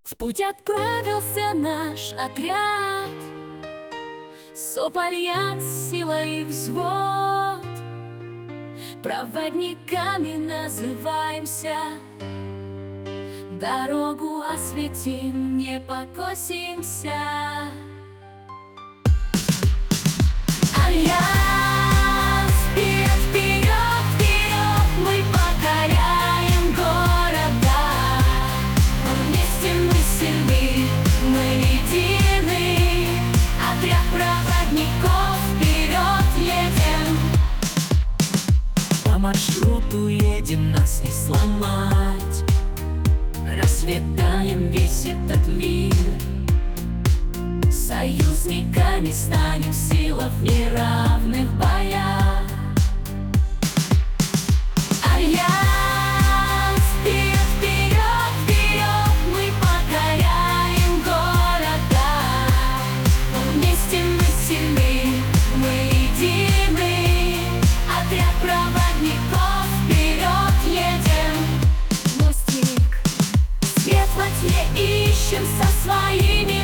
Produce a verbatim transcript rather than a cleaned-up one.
В путь отправился наш отряд, Сопальянс, сила и взвод. Проводниками называемся, дорогу осветим, не покосимся. Альянс, вперед, вперед, вперед, мы покоряем города. Вместе мы сильны, мы едины. Отряд проводников, вперед едем. По маршруту едем, нас не сломать. Расцветаем весь этот мир. Союзниками станем, сила в неравных боях. Альянс, вперед, вперед, вперед, мы покоряем города. Вместе мы сильны, мы едины. Отряд проводников, вперед едем. Мостик, свет во тьме ищем со своими.